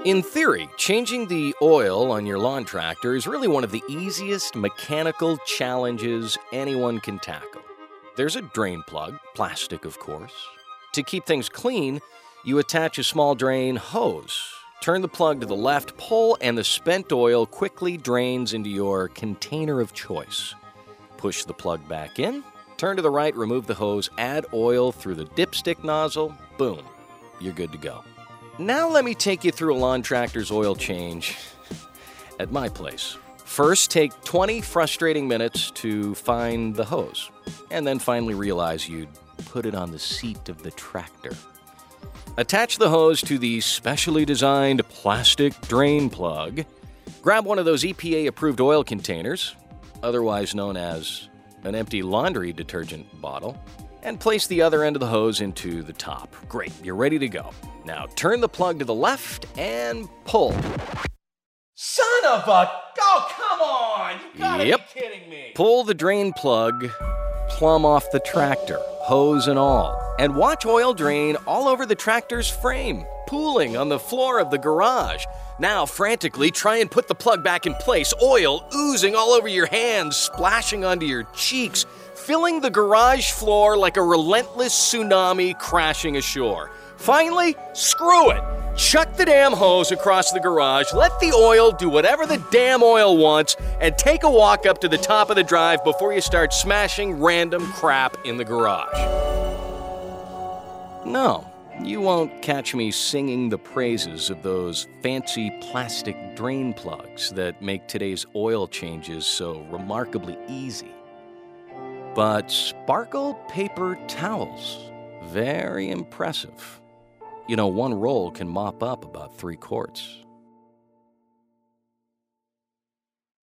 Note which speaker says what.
Speaker 1: In theory, changing the oil on your lawn tractor is really one of the easiest mechanical challenges anyone can tackle. There's a drain plug, plastic of course. To keep things clean, you attach a small drain hose. Turn the plug to the left, pull, and the spent oil quickly drains into your container of choice. Push the plug back in, turn to the right, remove the hose, add oil through the dipstick nozzle, boom, you're good to go. Now let me take you through a lawn tractor's oil change at my place. First, take 20 frustrating minutes to find the hose, and then finally realize you'd put it on the seat of the tractor. Attach the hose to the specially designed plastic drain plug. Grab one of those EPA-approved oil containers, otherwise known as an empty laundry detergent bottle, and place the other end of the hose into the top. Great, you're ready to go. Now turn the plug to the left and pull.
Speaker 2: Son of a... Oh, come on! You gotta
Speaker 1: Yep.
Speaker 2: be kidding me!
Speaker 1: Pull the drain plug plumb off the tractor, hose and all, and watch oil drain all over the tractor's frame, pooling on the floor of the garage. Now, frantically, try and put the plug back in place, oil oozing all over your hands, splashing onto your cheeks, filling the garage floor like a relentless tsunami crashing ashore. Finally, screw it. Chuck the damn hose across the garage, let the oil do whatever the damn oil wants, and take a walk up to the top of the drive before you start smashing random crap in the garage. No, you won't catch me singing the praises of those fancy plastic drain plugs that make today's oil changes so remarkably easy. But sparkle paper towels, very impressive. You know, one roll can mop up about 3 quarts.